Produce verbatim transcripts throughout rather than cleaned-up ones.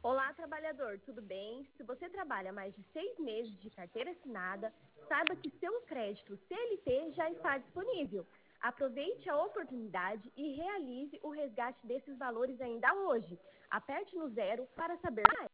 Olá, trabalhador, tudo bem? Se você trabalha mais de seis meses de carteira assinada, saiba que seu crédito C L T já está disponível. Aproveite a oportunidade e realize o resgate desses valores ainda hoje. Aperte no zero para saber mais.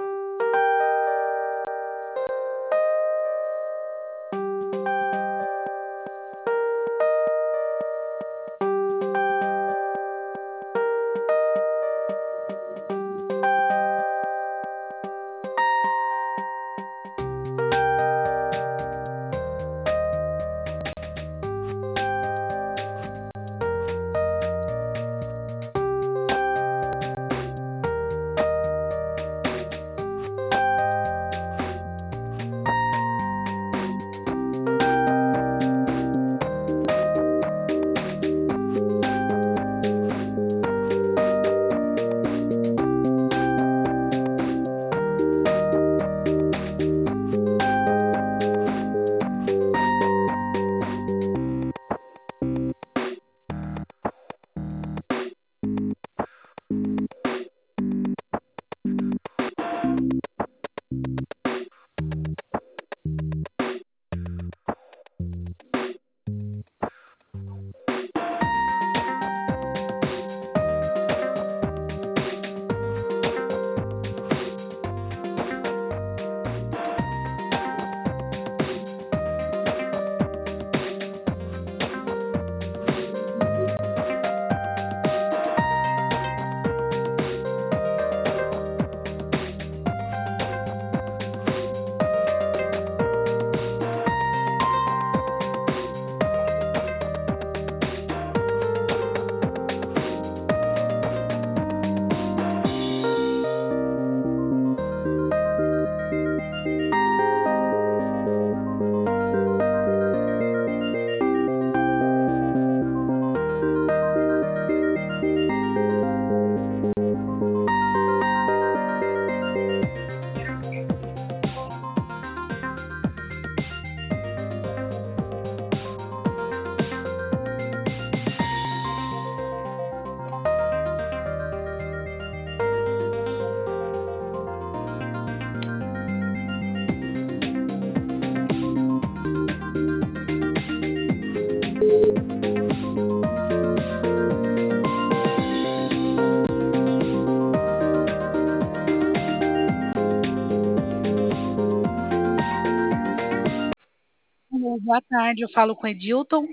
Alô, boa tarde, eu falo com Edilton.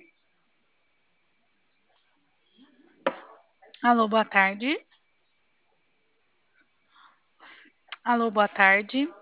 Alô, boa tarde. Alô, boa tarde.